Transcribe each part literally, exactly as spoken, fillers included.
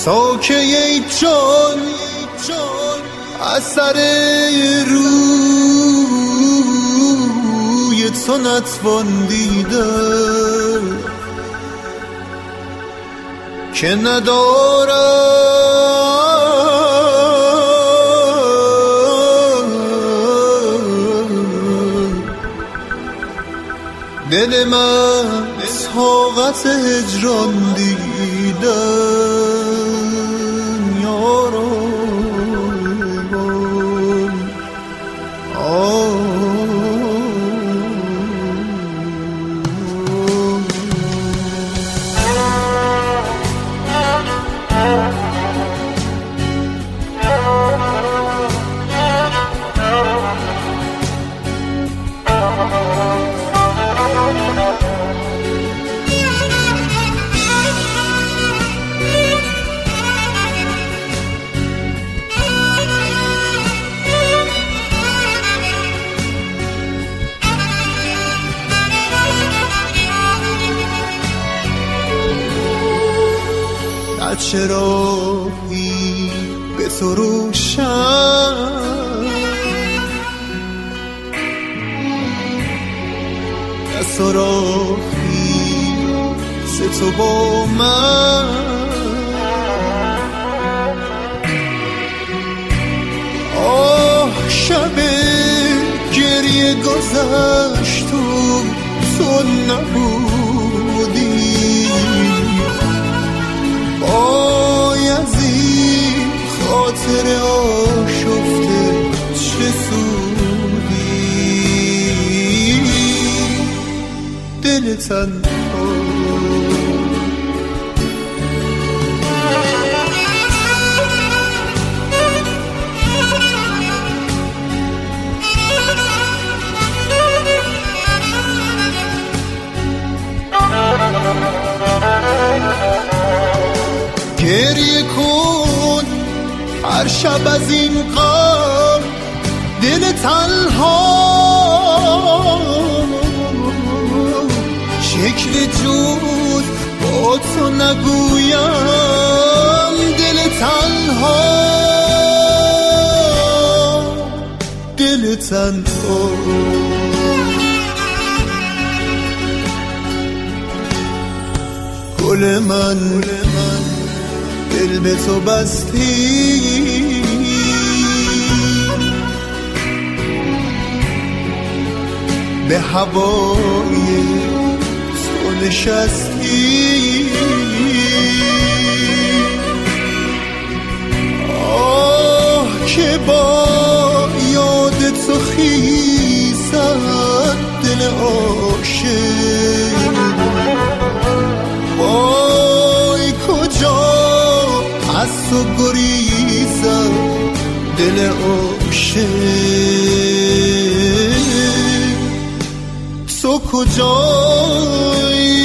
ساکه ای جان اثر روی تو نتوان دیده که ندارم دل من طاقت هجران دیدن یارو چراغی به تو روشن نه سراخی ز تو با من آه شب گریه گذشت و تو نبودی بایزی خاطر آشفته چه سودی دل تنها گریه کن هر شب از این غم دل تنها شکل جز با تو نگویم دل تنها دل تنها گل من دل به تو بستی به هوای تو نشستی آه که با یاد تو خیزد دل عاشق وای کجا از تو گریزم دل عاشق تو کجایی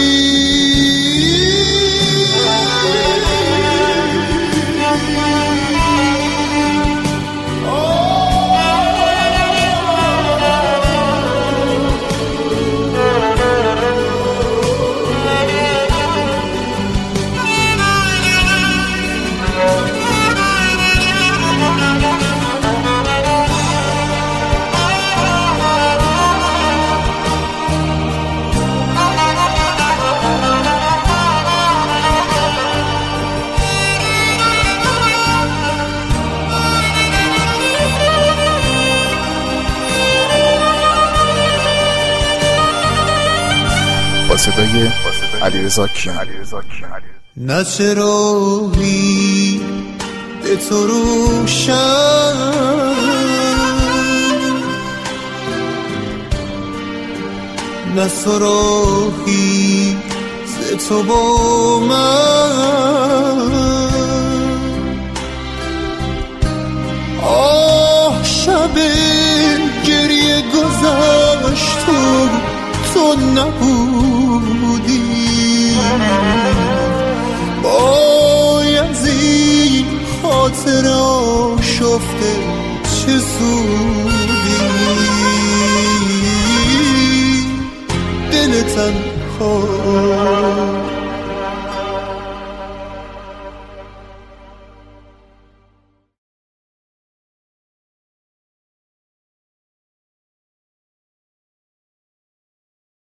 با صدای علیرضا کیان. نه چراغی به تو روشن نه سراخی ز تو با من آه شب گریه گذشت و تو نبودی بایزی خاطر آشفته چه سودی دل تنها